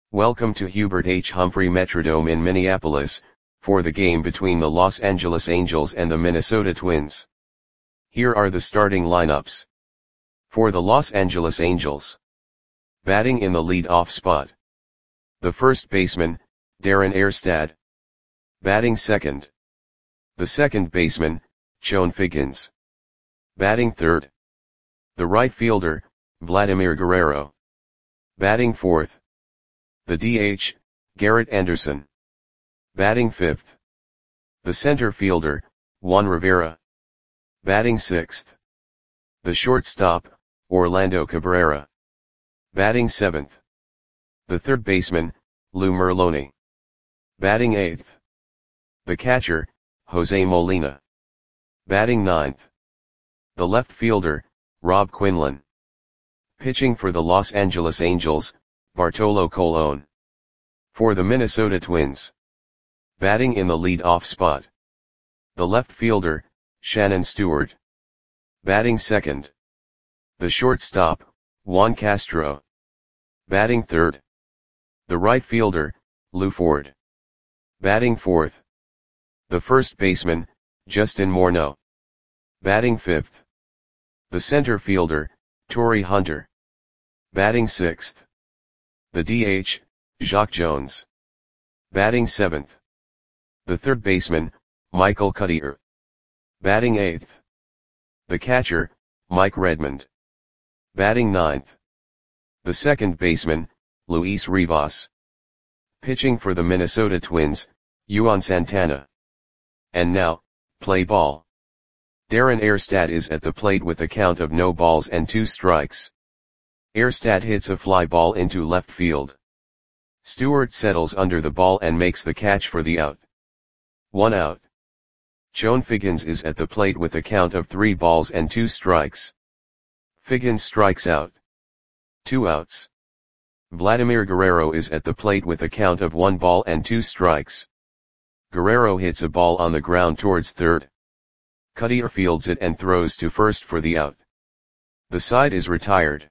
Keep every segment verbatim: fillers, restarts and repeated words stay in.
Welcome to Hubert H. Humphrey Metrodome in Minneapolis, for the game between the Los Angeles Angels and the Minnesota Twins. Here are the starting lineups. For the Los Angeles Angels. Batting in the lead-off spot. The first baseman, Darren Erstad. Batting second. The second baseman, Chone Figgins. Batting third. The right fielder, Vladimir Guerrero. Batting fourth. The D H, Garrett Anderson. Batting fifth. The center fielder, Juan Rivera. Batting sixth. The shortstop, Orlando Cabrera. Batting seventh. The third baseman, Lou Merloni. Batting eighth. The catcher, Jose Molina. Batting ninth. The left fielder, Rob Quinlan. Pitching for the Los Angeles Angels, Bartolo Colon. For the Minnesota Twins. Batting in the lead-off spot. The left fielder, Shannon Stewart. Batting second. The shortstop, Juan Castro. Batting third. The right fielder, Lou Ford. Batting fourth. The first baseman, Justin Morneau. Batting fifth. The center fielder, Torii Hunter. Batting sixth. The D H, Jacque Jones. Batting seventh. The third baseman, Michael Cuddyer. Batting eighth. The catcher, Mike Redmond. Batting ninth. The second baseman, Luis Rivas. Pitching for the Minnesota Twins, Juan Santana. And now, play ball. Darren Erstad is at the plate with a count of no balls and two strikes. Erstad hits a fly ball into left field. Stewart settles under the ball and makes the catch for the out. One out. Chone Figgins is at the plate with a count of three balls and two strikes. Figgins strikes out. Two outs. Vladimir Guerrero is at the plate with a count of one ball and two strikes. Guerrero hits a ball on the ground towards third. Cuddyer fields it and throws to first for the out. The side is retired.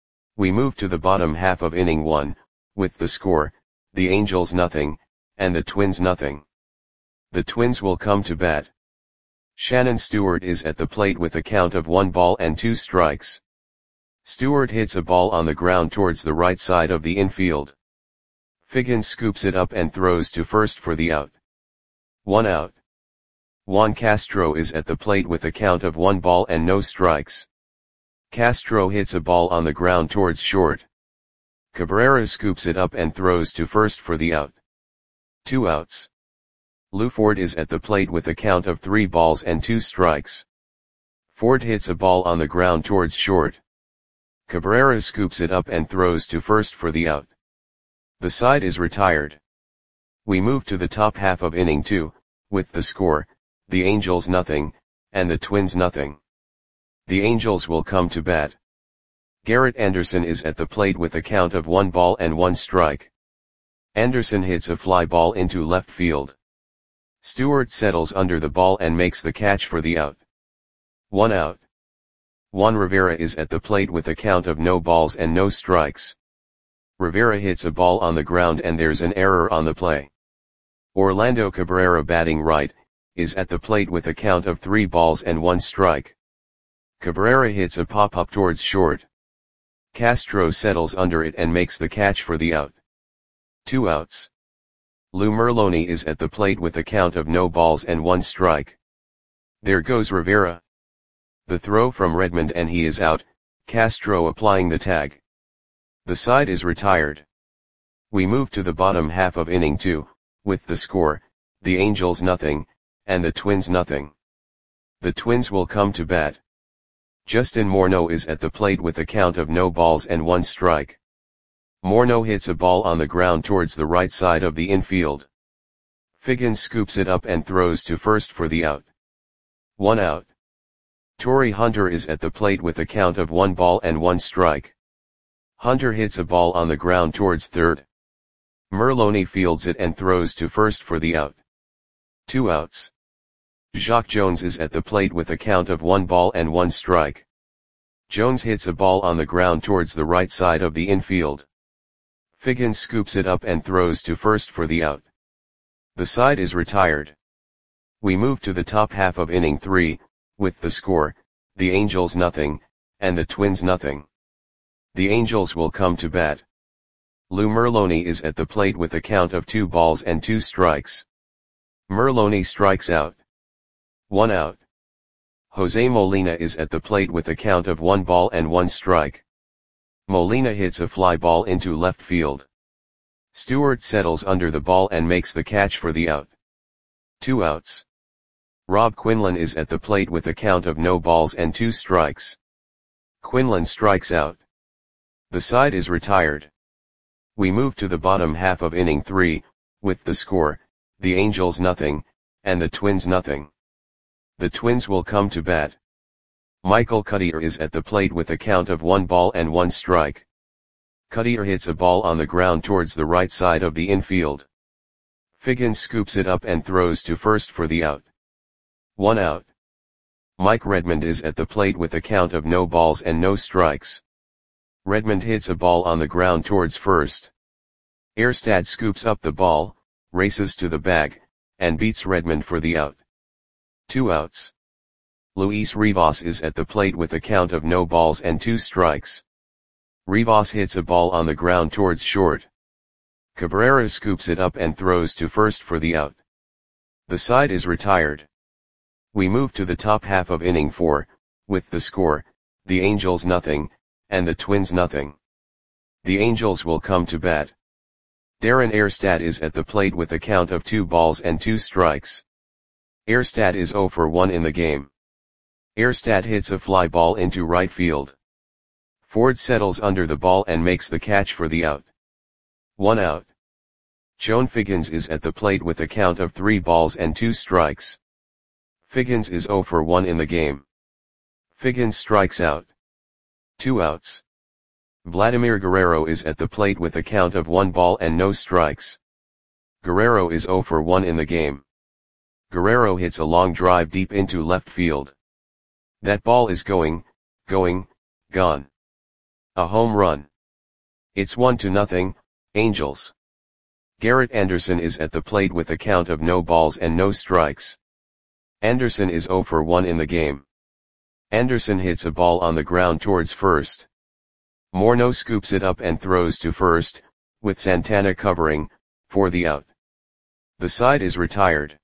We move to the bottom half of inning one, with the score, the Angels nothing, and the Twins nothing. The Twins will come to bat. Shannon Stewart is at the plate with a count of one ball and two strikes. Stewart hits a ball on the ground towards the right side of the infield. Figgins scoops it up and throws to first for the out. One out. Juan Castro is at the plate with a count of one ball and no strikes. Castro hits a ball on the ground towards short. Cabrera scoops it up and throws to first for the out. Two outs. Lou Ford is at the plate with a count of three balls and two strikes. Ford hits a ball on the ground towards short. Cabrera scoops it up and throws to first for the out. The side is retired. We move to the top half of inning two, with the score, the Angels nothing, and the Twins nothing. The Angels will come to bat. Garrett Anderson is at the plate with a count of one ball and one strike. Anderson hits a fly ball into left field. Stewart settles under the ball and makes the catch for the out. One out. Juan Rivera is at the plate with a count of no balls and no strikes. Rivera hits a ball on the ground and there's an error on the play. Orlando Cabrera, batting right, is at the plate with a count of three balls and one strike. Cabrera hits a pop-up towards short. Castro settles under it and makes the catch for the out. Two outs. Lou Merloni is at the plate with a count of no balls and one strike. There goes Rivera. The throw from Redmond and he is out, Castro applying the tag. The side is retired. We move to the bottom half of inning two, with the score, the Angels nothing, and the Twins nothing. The Twins will come to bat. Justin Morneau is at the plate with a count of no balls and one strike. Morneau hits a ball on the ground towards the right side of the infield. Figgins scoops it up and throws to first for the out. One out. Torii Hunter is at the plate with a count of one ball and one strike. Hunter hits a ball on the ground towards third. Merloni fields it and throws to first for the out. Two outs. Jacque Jones is at the plate with a count of one ball and one strike. Jones hits a ball on the ground towards the right side of the infield. Figgins scoops it up and throws to first for the out. The side is retired. We move to the top half of inning three, with the score, the Angels nothing, and the Twins nothing. The Angels will come to bat. Lou Merloni is at the plate with a count of two balls and two strikes. Merloni strikes out. One out. Jose Molina is at the plate with a count of one ball and one strike. Molina hits a fly ball into left field. Stewart settles under the ball and makes the catch for the out. Two outs. Rob Quinlan is at the plate with a count of no balls and two strikes. Quinlan strikes out. The side is retired. We move to the bottom half of inning three, with the score, the Angels nothing, and the Twins nothing. The Twins will come to bat. Michael Cuddyer is at the plate with a count of one ball and one strike. Cuddyer hits a ball on the ground towards the right side of the infield. Figgins scoops it up and throws to first for the out. One out. Mike Redmond is at the plate with a count of no balls and no strikes. Redmond hits a ball on the ground towards first. Erstad scoops up the ball, races to the bag, and beats Redmond for the out. Two outs. Luis Rivas is at the plate with a count of no balls and two strikes. Rivas hits a ball on the ground towards short. Cabrera scoops it up and throws to first for the out. The side is retired. We move to the top half of inning four, with the score, the Angels nothing, and the Twins nothing. The Angels will come to bat. Darren Erstad is at the plate with a count of two balls and two strikes. Erstad is zero for one in the game. Erstad hits a fly ball into right field. Ford settles under the ball and makes the catch for the out. One out. Joan Figgins is at the plate with a count of three balls and two strikes. Figgins is zero for one in the game. Figgins strikes out. Two outs. Vladimir Guerrero is at the plate with a count of one ball and no strikes. Guerrero is zero for one in the game. Guerrero hits a long drive deep into left field. That ball is going, going, gone. A home run. It's one to nothing, Angels. Garrett Anderson is at the plate with a count of no balls and no strikes. Anderson is zero for one in the game. Anderson hits a ball on the ground towards first. Morneau scoops it up and throws to first, with Santana covering, for the out. The side is retired.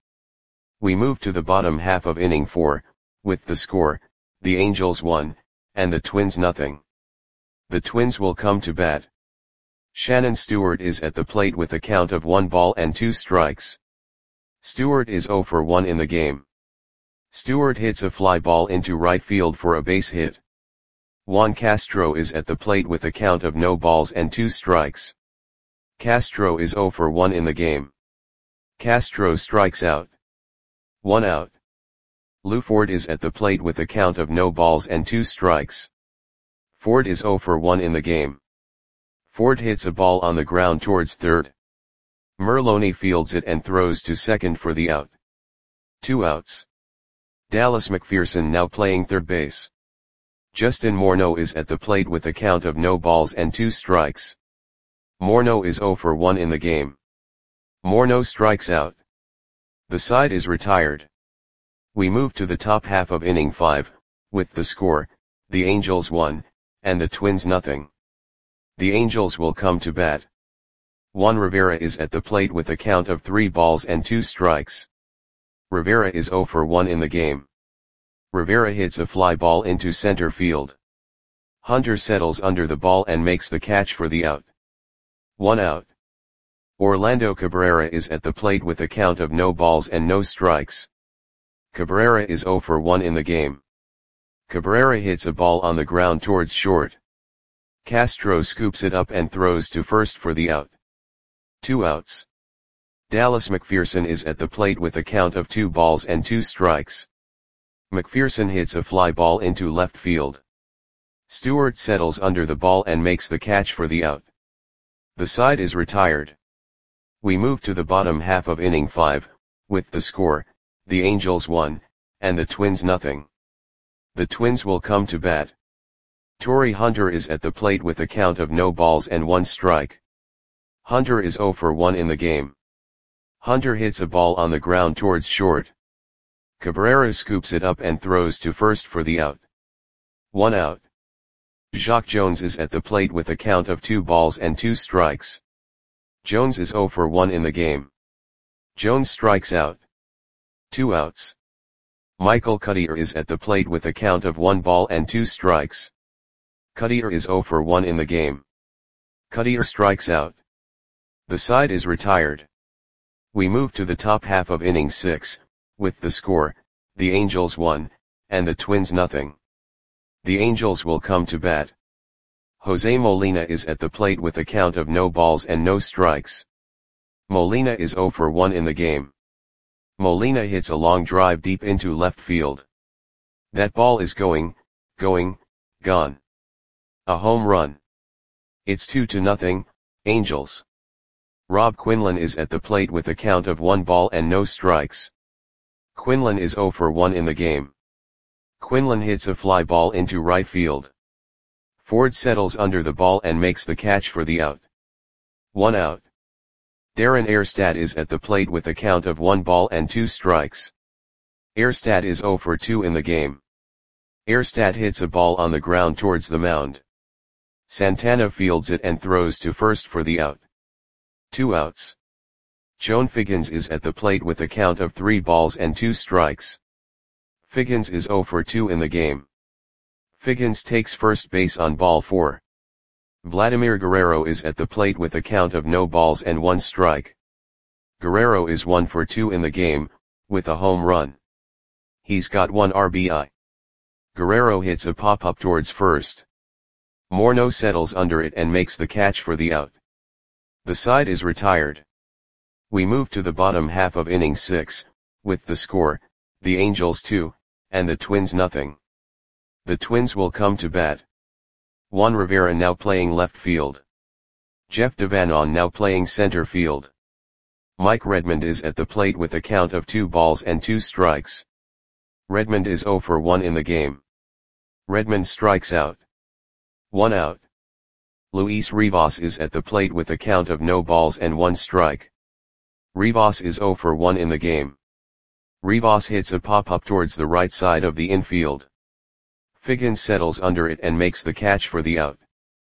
We move to the bottom half of inning four, with the score, the Angels one, and the Twins nothing. The Twins will come to bat. Shannon Stewart is at the plate with a count of one ball and two strikes. Stewart is zero for one in the game. Stewart hits a fly ball into right field for a base hit. Juan Castro is at the plate with a count of no balls and two strikes. Castro is zero for one in the game. Castro strikes out. One out. Lou Ford is at the plate with a count of no balls and two strikes. Ford is zero for one in the game. Ford hits a ball on the ground towards third. Merloni fields it and throws to second for the out. Two outs. Dallas McPherson now playing third base. Justin Morneau is at the plate with a count of no balls and two strikes. Morneau is zero for one in the game. Morneau strikes out. The side is retired. We move to the top half of inning five, with the score, the Angels one, and the Twins nothing. The Angels will come to bat. Juan Rivera is at the plate with a count of three balls and two strikes. Rivera is zero for one in the game. Rivera hits a fly ball into center field. Hunter settles under the ball and makes the catch for the out. One out. Orlando Cabrera is at the plate with a count of no balls and no strikes. Cabrera is zero for one in the game. Cabrera hits a ball on the ground towards short. Castro scoops it up and throws to first for the out. Two outs. Dallas McPherson is at the plate with a count of two balls and two strikes. McPherson hits a fly ball into left field. Stewart settles under the ball and makes the catch for the out. The side is retired. We move to the bottom half of inning five, with the score, the Angels one, and the Twins nothing. The Twins will come to bat. Torrey Hunter is at the plate with a count of no balls and one strike. Hunter is zero for one in the game. Hunter hits a ball on the ground towards short. Cabrera scoops it up and throws to first for the out. One out. Jacque Jones is at the plate with a count of two balls and two strikes. Jones is zero for one in the game. Jones strikes out. Two outs. Michael Cuddyer is at the plate with a count of one ball and two strikes. Cuddyer is zero for one in the game. Cuddyer strikes out. The side is retired. We move to the top half of inning six, with the score, the Angels one, and the Twins nothing. The Angels will come to bat. Jose Molina is at the plate with a count of no balls and no strikes. Molina is zero for one in the game. Molina hits a long drive deep into left field. That ball is going, going, gone. A home run. It's two to nothing, Angels. Rob Quinlan is at the plate with a count of one ball and no strikes. Quinlan is zero for one in the game. Quinlan hits a fly ball into right field. Ford settles under the ball and makes the catch for the out. One out. Darren Erstad is at the plate with a count of one ball and two strikes. Erstad is zero for two in the game. Erstad hits a ball on the ground towards the mound. Santana fields it and throws to first for the out. Two outs. Joan Figgins is at the plate with a count of three balls and two strikes. Figgins is zero for two in the game. Figgins takes first base on ball four. Vladimir Guerrero is at the plate with a count of no balls and one strike. Guerrero is one for two in the game, with a home run. He's got one R B I. Guerrero hits a pop-up towards first. Morneau settles under it and makes the catch for the out. The side is retired. We move to the bottom half of inning six, with the score, the Angels two, and the Twins nothing. The Twins will come to bat. Juan Rivera now playing left field. Jeff Devanon now playing center field. Mike Redmond is at the plate with a count of two balls and two strikes. Redmond is zero for one in the game. Redmond strikes out. One out. Luis Rivas is at the plate with a count of no balls and one strike. Rivas is zero for one in the game. Rivas hits a pop-up towards the right side of the infield. Figgins settles under it and makes the catch for the out.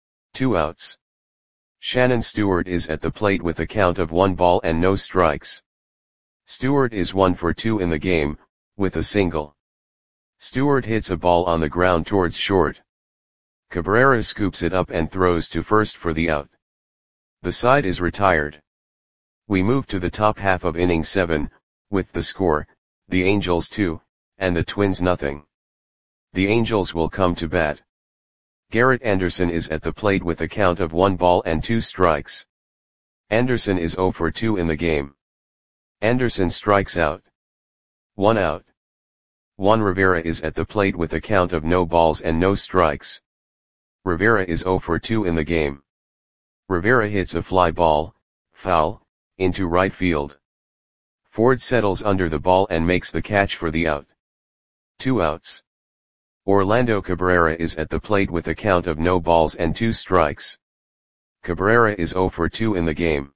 Two outs. Shannon Stewart is at the plate with a count of one ball and no strikes. Stewart is one for two in the game, with a single. Stewart hits a ball on the ground towards short. Cabrera scoops it up and throws to first for the out. The side is retired. We move to the top half of inning seven, with the score, the Angels two, and the Twins nothing. The Angels will come to bat. Garrett Anderson is at the plate with a count of one ball and two strikes. Anderson is zero for two in the game. Anderson strikes out. One out. Juan Rivera is at the plate with a count of no balls and no strikes. Rivera is zero for two in the game. Rivera hits a fly ball, foul, into right field. Ford settles under the ball and makes the catch for the out. Two outs. Orlando Cabrera is at the plate with a count of no balls and two strikes. Cabrera is zero for two in the game.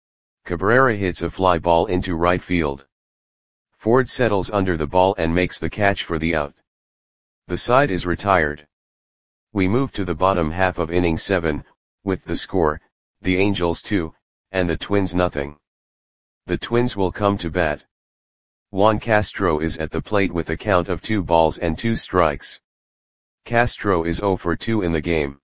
Cabrera hits a fly ball into right field. Ford settles under the ball and makes the catch for the out. The side is retired. We move to the bottom half of inning seven, with the score, the Angels two, and the Twins nothing. The Twins will come to bat. Juan Castro is at the plate with a count of two balls and two strikes. Castro is zero for two in the game.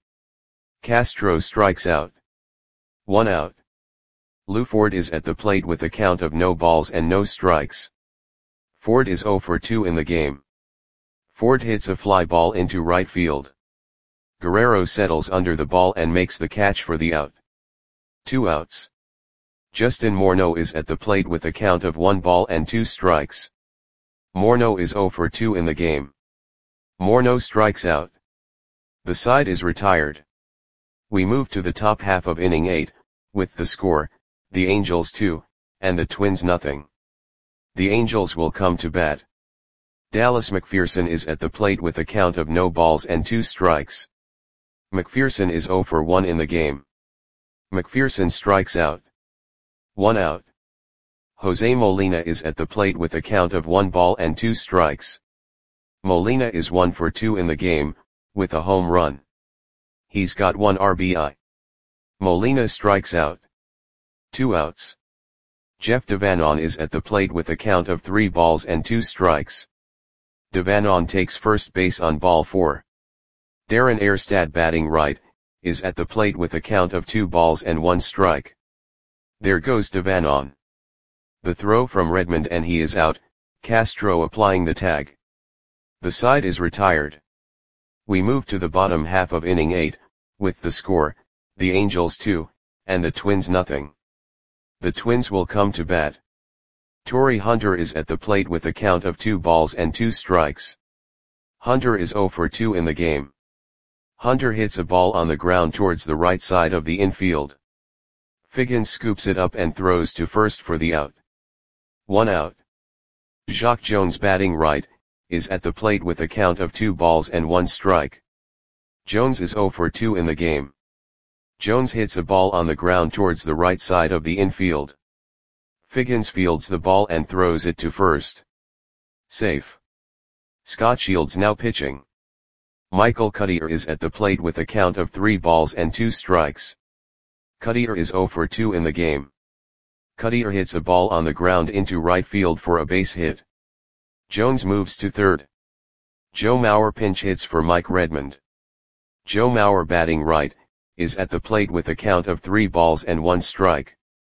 Castro strikes out. One out. Lou Ford is at the plate with a count of no balls and no strikes. Ford is zero for two in the game. Ford hits a fly ball into right field. Guerrero settles under the ball and makes the catch for the out. Two outs. Justin Morneau is at the plate with a count of one ball and two strikes. Morneau is zero for two in the game. Morneau strikes out. The side is retired. We move to the top half of inning eight, with the score, the Angels two, and the Twins nothing. The Angels will come to bat. Dallas McPherson is at the plate with a count of no balls and two strikes. McPherson is zero for one in the game. McPherson strikes out. One out. Jose Molina is at the plate with a count of one ball and two strikes. Molina is one for two in the game, with a home run. He's got one R B I. Molina strikes out. Two outs. Jeff Devanon is at the plate with a count of three balls and two strikes. Devanon takes first base on ball four. Darren Erstad, batting right, is at the plate with a count of two balls and one strike. There goes Devanon. The throw from Redmond and he is out, Castro applying the tag. The side is retired. We move to the bottom half of inning eight, with the score, the Angels two, and the Twins nothing. The Twins will come to bat. Torrey Hunter is at the plate with a count of two balls and two strikes. Hunter is zero for two in the game. Hunter hits a ball on the ground towards the right side of the infield. Figgins scoops it up and throws to first for the out. One out. Jacque Jones, batting right, is at the plate with a count of two balls and one strike. Jones is zero for two in the game. Jones hits a ball on the ground towards the right side of the infield. Figgins fields the ball and throws it to first. Safe. Scott Shields now pitching. Michael Cuddyer is at the plate with a count of three balls and two strikes. Cuddyer is zero for two in the game. Cuddyer hits a ball on the ground into right field for a base hit. Jones moves to third. Joe Mauer pinch hits for Mike Redmond. Joe Mauer, batting right, is at the plate with a count of three balls and one strike.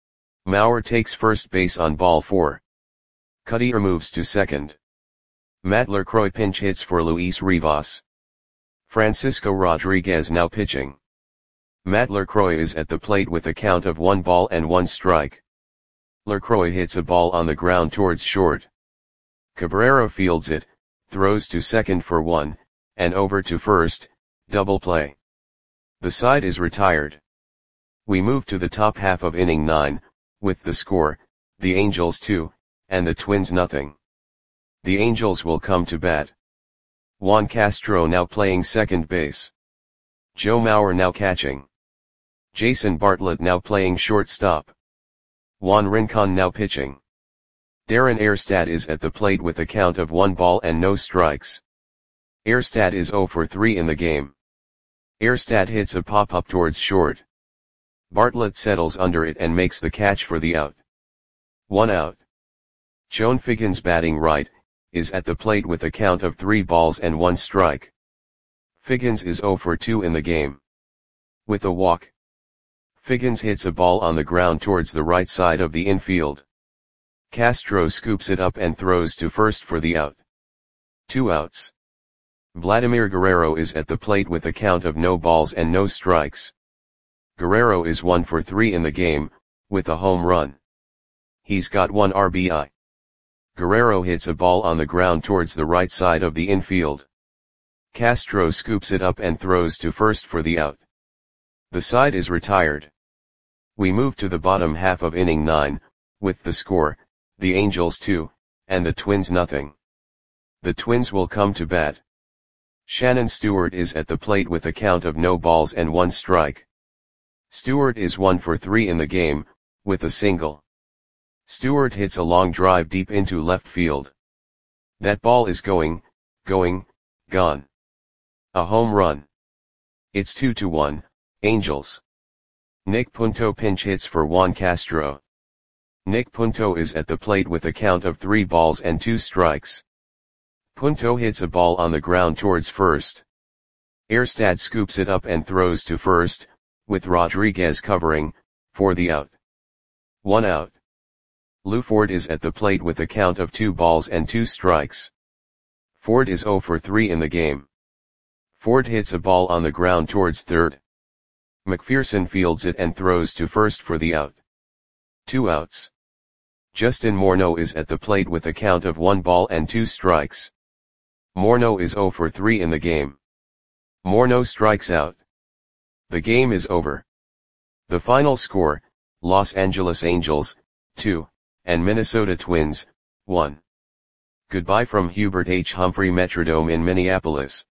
Mauer takes first base on ball four. Cuddyer moves to second. Matt LaCroix pinch hits for Luis Rivas. Francisco Rodriguez now pitching. Matt LaCroix is at the plate with a count of one ball and one strike. LaCroix hits a ball on the ground towards short. Cabrera fields it, throws to second for one, and over to first, double play. The side is retired. We move to the top half of inning nine, with the score, the Angels two, and the Twins nothing. The Angels will come to bat. Juan Castro now playing second base. Joe Mauer now catching. Jason Bartlett now playing shortstop. Juan Rincon now pitching. Darren Erstad is at the plate with a count of one ball and no strikes. Erstad is zero for three in the game. Erstad hits a pop-up towards short. Bartlett settles under it and makes the catch for the out. One out. Chone Figgins, batting right, is at the plate with a count of three balls and one strike. Figgins is zero for two in the game. With a walk. Figgins hits a ball on the ground towards the right side of the infield. Castro scoops it up and throws to first for the out. Two outs. Vladimir Guerrero is at the plate with a count of no balls and no strikes. Guerrero is one for three in the game, with a home run. He's got one R B I. Guerrero hits a ball on the ground towards the right side of the infield. Castro scoops it up and throws to first for the out. The side is retired. We move to the bottom half of inning nine, with the score, the Angels two, and the Twins nothing. The Twins will come to bat. Shannon Stewart is at the plate with a count of no balls and one strike. Stewart is one for three in the game, with a single. Stewart hits a long drive deep into left field. That ball is going, going, gone. A home run. It's two to one, Angels. Nick Punto pinch hits for Juan Castro. Nick Punto is at the plate with a count of three balls and two strikes. Punto hits a ball on the ground towards first. Erstad scoops it up and throws to first, with Rodriguez covering, for the out. One out. Lou Ford is at the plate with a count of two balls and two strikes. Ford is zero for three in the game. Ford hits a ball on the ground towards third. McPherson fields it and throws to first for the out. Two outs. Justin Morneau is at the plate with a count of one ball and two strikes. Morneau is zero for three in the game. Morneau strikes out. The game is over. The final score, Los Angeles Angels, two, and Minnesota Twins, one. Goodbye from Hubert H. Humphrey Metrodome in Minneapolis.